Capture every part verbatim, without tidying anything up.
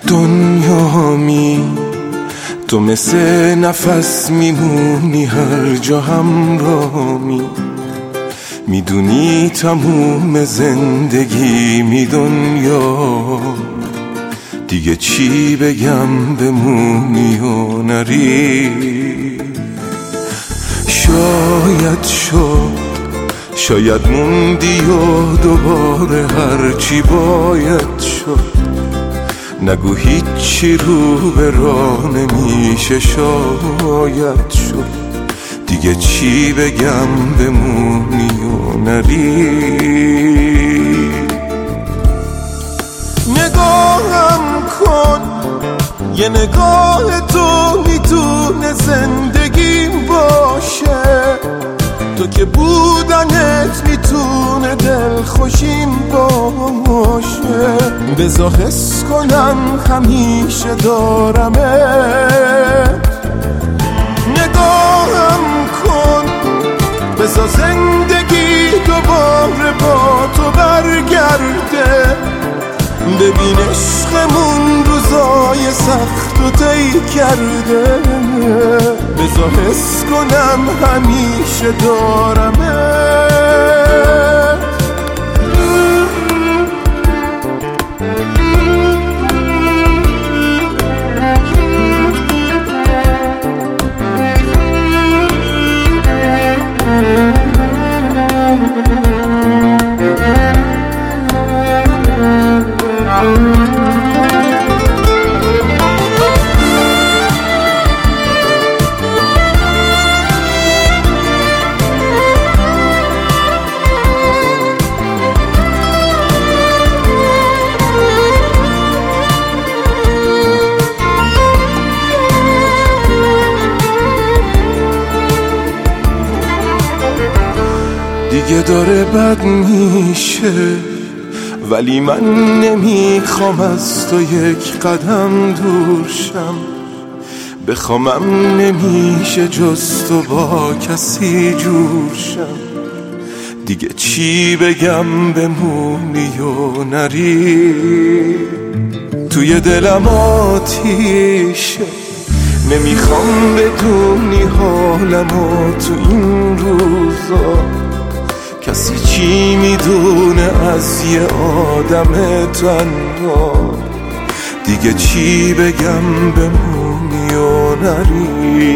دنیامی تو مثل نفس میمونی هر جا همرامی، میدونی تموم زندگی می دنیا، دیگه چی بگم بمونی و نری. شاید شد شاید موندی و دوباره هرچی باید شد، نگو هیچی رو به راه نمیشه. شاید شد دیگه چی بگم بمونی و نری. نگاهم کن یه نگاه تو میتونه زندگیم باشه، تو که بودنت میتونه دل خوشیم باشه. بذار حس کنم همیشه دارمت، نگاهم کن بذار زندگی دوباره با تو برگرده. ببین عشقمون روزای سخت و طی کرده، بذار حس کنم همیشه دارمت. دیگه داره بد میشه ولی من نمیخوام از تو یک قدم دور شم. بخوامم نمیشه جز تو با کسی جور شم. دیگه چی بگم بمونی و نری. توی دلم آتیشه نمیخوام بدونی حالمو تو این روزا. کسی چی میدونه از یه آدم تنها. دیگه چی بگم بمونی و نری.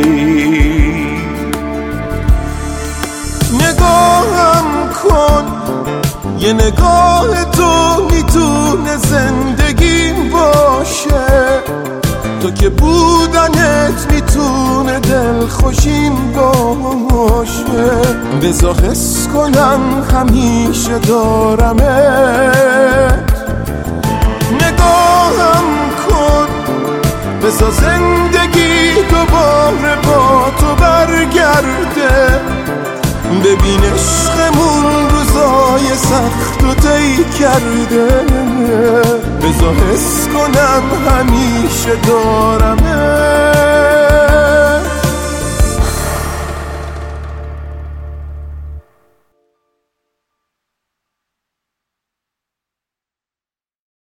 نگاهم کن یه نگاه تو میتونه زندگیم باشه، تو که بودنت میتونه دل خوشیم باشه. بذار حس کنم همیشه دارمت، نگاهم کن بذار زندگی دوباره با تو برگرده. ببین عشقمون روزای سخت و طی کرده، بذار حس کنم همیشه دارمت.